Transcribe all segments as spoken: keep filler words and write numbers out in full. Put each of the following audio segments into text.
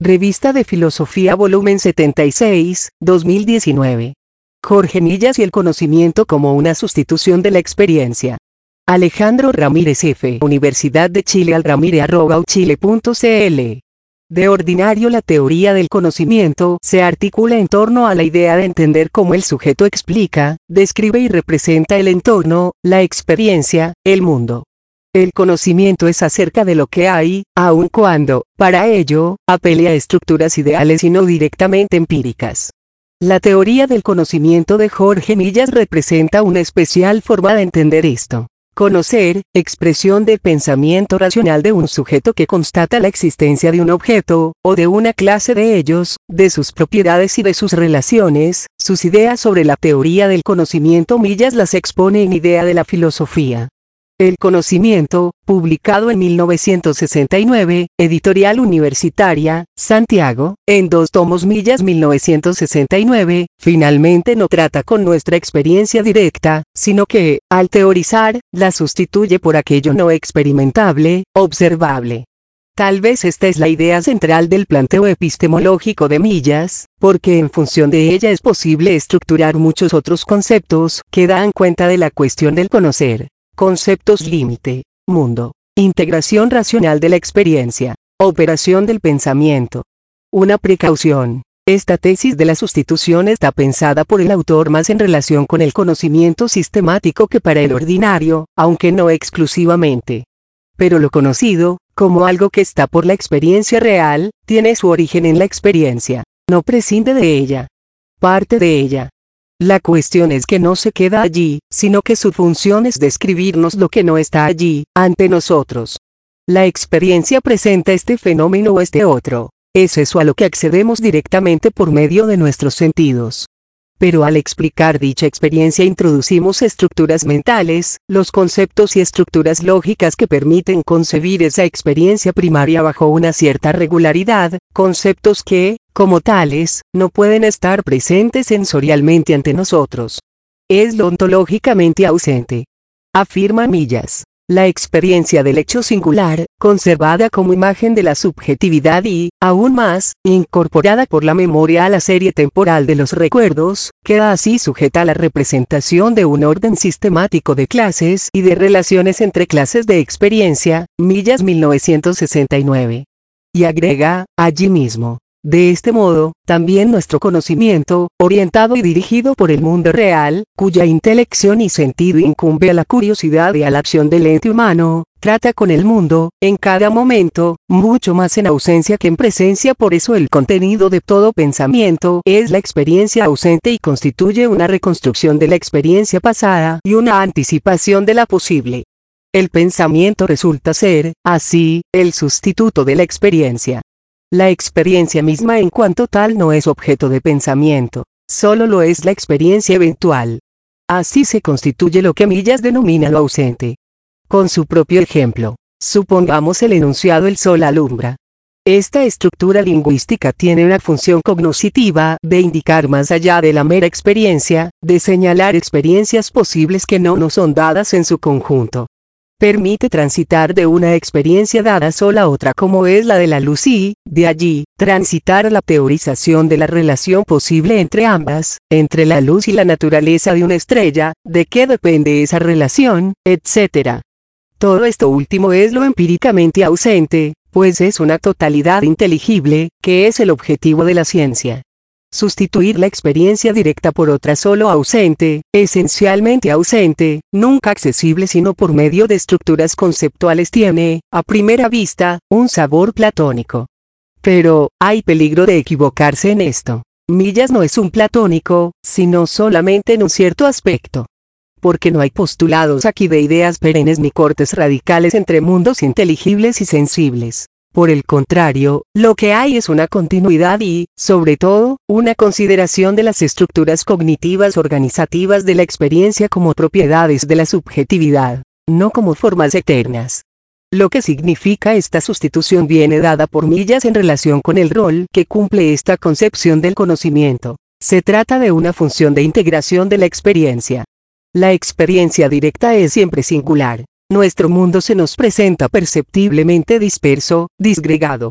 Revista de Filosofía volumen setenta y seis, dos mil diecinueve. Jorge Millas y el conocimiento como una sustitución de la experiencia. Alejandro Ramírez F. Universidad de Chile alramire arroba uchile punto cl. De ordinario la teoría del conocimiento se articula en torno a la idea de entender cómo el sujeto explica, describe y representa el entorno, la experiencia, el mundo. El conocimiento es acerca de lo que hay, aun cuando, para ello, apele a estructuras ideales y no directamente empíricas. La teoría del conocimiento de Jorge Millas representa una especial forma de entender esto. Conocer, expresión del pensamiento racional de un sujeto que constata la existencia de un objeto, o de una clase de ellos, de sus propiedades y de sus relaciones. Sus ideas sobre la teoría del conocimiento Millas las expone en Idea de la Filosofía. El conocimiento, publicado en mil novecientos sesenta y nueve, Editorial Universitaria, Santiago, en dos tomos Millas mil novecientos sesenta y nueve, finalmente no trata con nuestra experiencia directa, sino que, al teorizar, la sustituye por aquello no experimentable, observable. Tal vez esta es la idea central del planteo epistemológico de Millas, porque en función de ella es posible estructurar muchos otros conceptos que dan cuenta de la cuestión del conocer. Conceptos límite, mundo, integración racional de la experiencia, operación del pensamiento. Una precaución. Esta tesis de la sustitución está pensada por el autor más en relación con el conocimiento sistemático que para el ordinario, aunque no exclusivamente. Pero lo conocido, como algo que está por la experiencia real, tiene su origen en la experiencia, no prescinde de ella. Parte de ella. La cuestión es que no se queda allí, sino que su función es describirnos lo que no está allí, ante nosotros. La experiencia presenta este fenómeno o este otro. Es eso a lo que accedemos directamente por medio de nuestros sentidos. Pero al explicar dicha experiencia introducimos estructuras mentales, los conceptos y estructuras lógicas que permiten concebir esa experiencia primaria bajo una cierta regularidad, conceptos que, como tales, no pueden estar presentes sensorialmente ante nosotros. Es lo ontológicamente ausente. Afirma Millas. La experiencia del hecho singular, conservada como imagen de la subjetividad y, aún más, incorporada por la memoria a la serie temporal de los recuerdos, queda así sujeta a la representación de un orden sistemático de clases y de relaciones entre clases de experiencia. Millas mil novecientos sesenta y nueve. Y agrega, allí mismo. De este modo, también nuestro conocimiento, orientado y dirigido por el mundo real, cuya intelección y sentido incumbe a la curiosidad y a la acción del ente humano, trata con el mundo, en cada momento, mucho más en ausencia que en presencia. Por eso el contenido de todo pensamiento es la experiencia ausente y constituye una reconstrucción de la experiencia pasada y una anticipación de la posible. El pensamiento resulta ser, así, el sustituto de la experiencia. La experiencia misma en cuanto tal no es objeto de pensamiento, solo lo es la experiencia eventual. Así se constituye lo que Millas denomina lo ausente. Con su propio ejemplo, supongamos el enunciado el sol alumbra. Esta estructura lingüística tiene una función cognoscitiva de indicar más allá de la mera experiencia, de señalar experiencias posibles que no nos son dadas en su conjunto. Permite transitar de una experiencia dada sola a otra como es la de la luz y, de allí, transitar a la teorización de la relación posible entre ambas, entre la luz y la naturaleza de una estrella, de qué depende esa relación, etcétera. Todo esto último es lo empíricamente ausente, pues es una totalidad inteligible, que es el objetivo de la ciencia. Sustituir la experiencia directa por otra solo ausente, esencialmente ausente, nunca accesible sino por medio de estructuras conceptuales tiene, a primera vista, un sabor platónico. Pero, hay peligro de equivocarse en esto. Millas no es un platónico, sino solamente en un cierto aspecto. Porque no hay postulados aquí de ideas perennes ni cortes radicales entre mundos inteligibles y sensibles. Por el contrario, lo que hay es una continuidad y, sobre todo, una consideración de las estructuras cognitivas organizativas de la experiencia como propiedades de la subjetividad, no como formas eternas. Lo que significa esta sustitución viene dada por Millas en relación con el rol que cumple esta concepción del conocimiento. Se trata de una función de integración de la experiencia. La experiencia directa es siempre singular. Nuestro mundo se nos presenta perceptiblemente disperso, disgregado.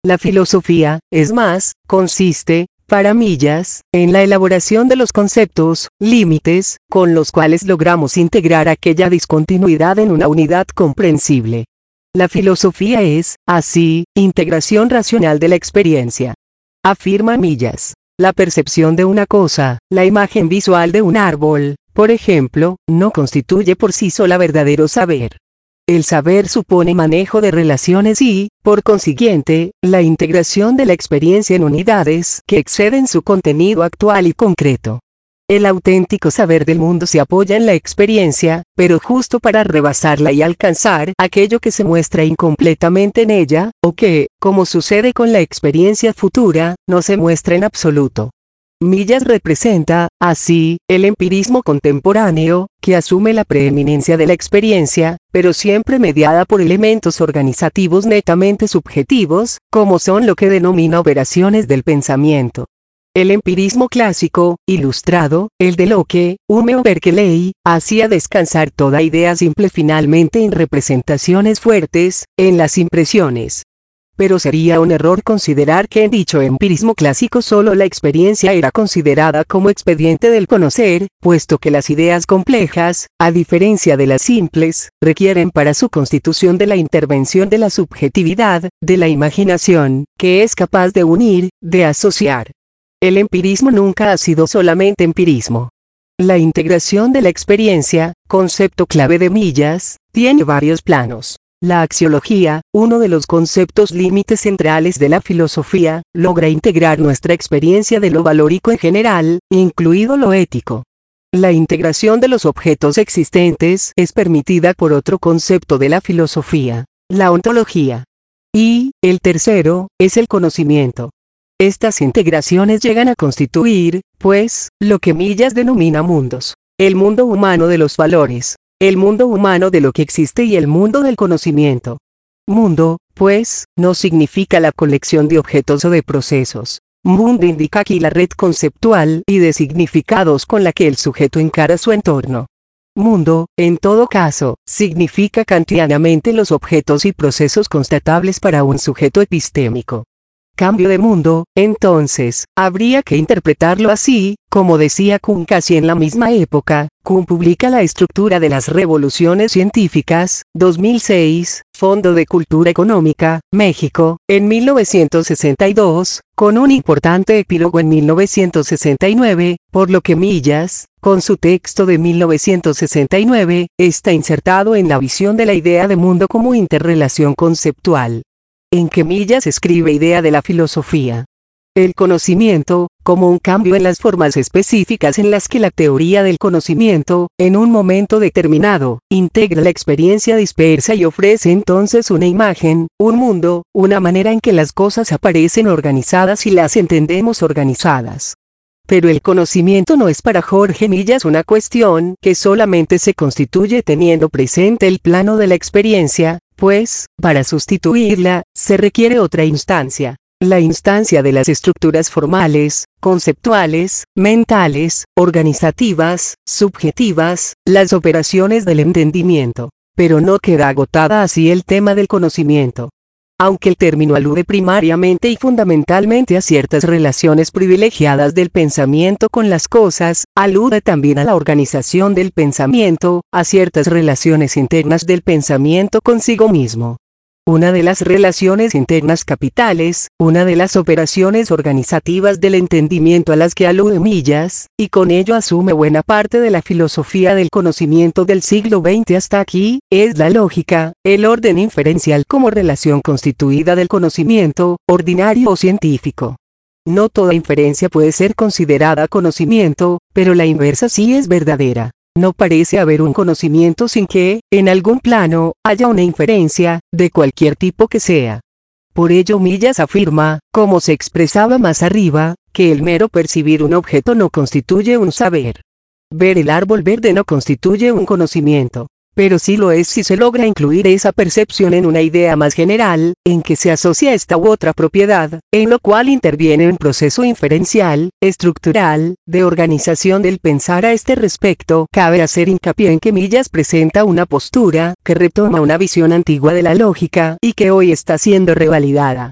La filosofía, es más, consiste, para Millas, en la elaboración de los conceptos, límites, con los cuales logramos integrar aquella discontinuidad en una unidad comprensible. La filosofía es, así, integración racional de la experiencia. Afirma Millas. La percepción de una cosa, la imagen visual de un árbol, por ejemplo, no constituye por sí sola verdadero saber. El saber supone manejo de relaciones y, por consiguiente, la integración de la experiencia en unidades que exceden su contenido actual y concreto. El auténtico saber del mundo se apoya en la experiencia, pero justo para rebasarla y alcanzar aquello que se muestra incompletamente en ella, o que, como sucede con la experiencia futura, no se muestra en absoluto. Millas representa, así, el empirismo contemporáneo, que asume la preeminencia de la experiencia, pero siempre mediada por elementos organizativos netamente subjetivos, como son lo que denomina operaciones del pensamiento. El empirismo clásico, ilustrado, el de Locke, Hume o Berkeley, hacía descansar toda idea simple finalmente en representaciones fuertes, en las impresiones. Pero sería un error considerar que en dicho empirismo clásico solo la experiencia era considerada como expediente del conocer, puesto que las ideas complejas, a diferencia de las simples, requieren para su constitución de la intervención de la subjetividad, de la imaginación, que es capaz de unir, de asociar. El empirismo nunca ha sido solamente empirismo. La integración de la experiencia, concepto clave de Millas, tiene varios planos. La axiología, uno de los conceptos límites centrales de la filosofía, logra integrar nuestra experiencia de lo valórico en general, incluido lo ético. La integración de los objetos existentes es permitida por otro concepto de la filosofía, la ontología. Y, el tercero, es el conocimiento. Estas integraciones llegan a constituir, pues, lo que Millas denomina mundos. El mundo humano de los valores, el mundo humano de lo que existe y el mundo del conocimiento. Mundo, pues, no significa la colección de objetos o de procesos. Mundo indica aquí la red conceptual y de significados con la que el sujeto encara su entorno. Mundo, en todo caso, significa kantianamente los objetos y procesos constatables para un sujeto epistémico. Cambio de mundo, entonces, habría que interpretarlo así, como decía Kuhn casi en la misma época. Kuhn publica La estructura de las revoluciones científicas, dos mil seis, Fondo de Cultura Económica, México, en mil novecientos sesenta y dos, con un importante epílogo en mil novecientos sesenta y nueve, por lo que Millas, con su texto de mil novecientos sesenta y nueve, está insertado en la visión de la idea de mundo como interrelación conceptual. En que Millas escribe idea de la filosofía. El conocimiento, como un cambio en las formas específicas en las que la teoría del conocimiento, en un momento determinado, integra la experiencia dispersa y ofrece entonces una imagen, un mundo, una manera en que las cosas aparecen organizadas y las entendemos organizadas. Pero el conocimiento no es para Jorge Millas una cuestión que solamente se constituye teniendo presente el plano de la experiencia, pues, para sustituirla, se requiere otra instancia, la instancia de las estructuras formales, conceptuales, mentales, organizativas, subjetivas, las operaciones del entendimiento. Pero no queda agotada así el tema del conocimiento. Aunque el término alude primariamente y fundamentalmente a ciertas relaciones privilegiadas del pensamiento con las cosas, alude también a la organización del pensamiento, a ciertas relaciones internas del pensamiento consigo mismo. Una de las relaciones internas capitales, una de las operaciones organizativas del entendimiento a las que alude Millas, y con ello asume buena parte de la filosofía del conocimiento del siglo veinte hasta aquí, es la lógica, el orden inferencial como relación constituida del conocimiento, ordinario o científico. No toda inferencia puede ser considerada conocimiento, pero la inversa sí es verdadera. No parece haber un conocimiento sin que, en algún plano, haya una inferencia, de cualquier tipo que sea. Por ello Millas afirma, como se expresaba más arriba, que el mero percibir un objeto no constituye un saber. Ver el árbol verde no constituye un conocimiento. Pero sí lo es si se logra incluir esa percepción en una idea más general, en que se asocia esta u otra propiedad, en lo cual interviene un proceso inferencial, estructural, de organización del pensar. A este respecto, cabe hacer hincapié en que Millas presenta una postura, que retoma una visión antigua de la lógica, y que hoy está siendo revalidada.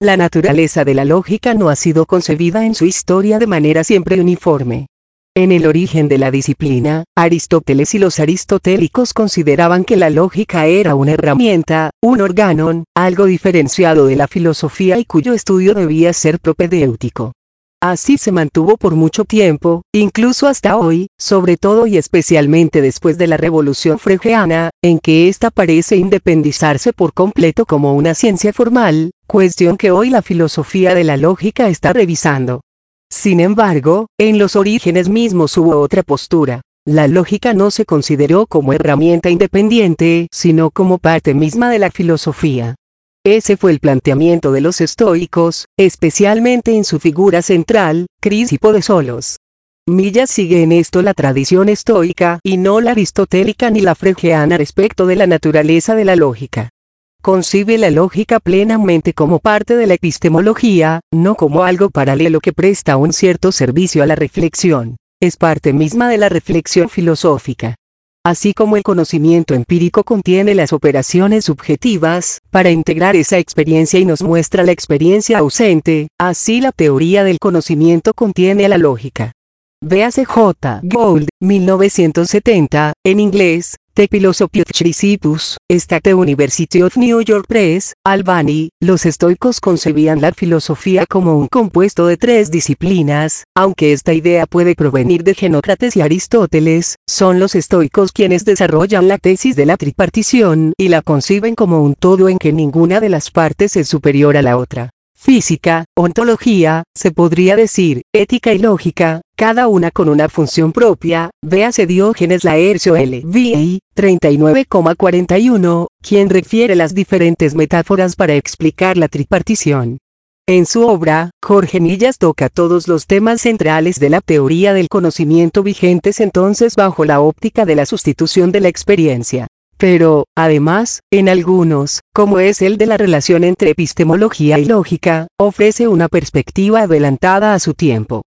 La naturaleza de la lógica no ha sido concebida en su historia de manera siempre uniforme. En el origen de la disciplina, Aristóteles y los aristotélicos consideraban que la lógica era una herramienta, un organon, algo diferenciado de la filosofía y cuyo estudio debía ser propedéutico. Así se mantuvo por mucho tiempo, incluso hasta hoy, sobre todo y especialmente después de la Revolución Freudiana, en que ésta parece independizarse por completo como una ciencia formal, cuestión que hoy la filosofía de la lógica está revisando. Sin embargo, en los orígenes mismos hubo otra postura. La lógica no se consideró como herramienta independiente, sino como parte misma de la filosofía. Ese fue el planteamiento de los estoicos, especialmente en su figura central, Crisipo de Solos. Millas sigue en esto la tradición estoica y no la aristotélica ni la freudiana respecto de la naturaleza de la lógica. Concibe la lógica plenamente como parte de la epistemología, no como algo paralelo que presta un cierto servicio a la reflexión. Es parte misma de la reflexión filosófica. Así como el conocimiento empírico contiene las operaciones subjetivas, para integrar esa experiencia y nos muestra la experiencia ausente, así la teoría del conocimiento contiene a la lógica. Véase J. Gould, mil novecientos setenta, en inglés, The Philosophy of Chrysippus, State University of New York Press, Albany. Los estoicos concebían la filosofía como un compuesto de tres disciplinas, aunque esta idea puede provenir de Genócrates y Aristóteles, son los estoicos quienes desarrollan la tesis de la tripartición y la conciben como un todo en que ninguna de las partes es superior a la otra. Física, ontología, se podría decir, ética y lógica, cada una con una función propia. Véase Diógenes Laercio L V I, treinta y nueve coma cuarenta y uno, quien refiere las diferentes metáforas para explicar la tripartición. En su obra, Jorge Millas toca todos los temas centrales de la teoría del conocimiento vigentes entonces bajo la óptica de la sustitución de la experiencia. Pero, además, en algunos, como es el de la relación entre epistemología y lógica, ofrece una perspectiva adelantada a su tiempo.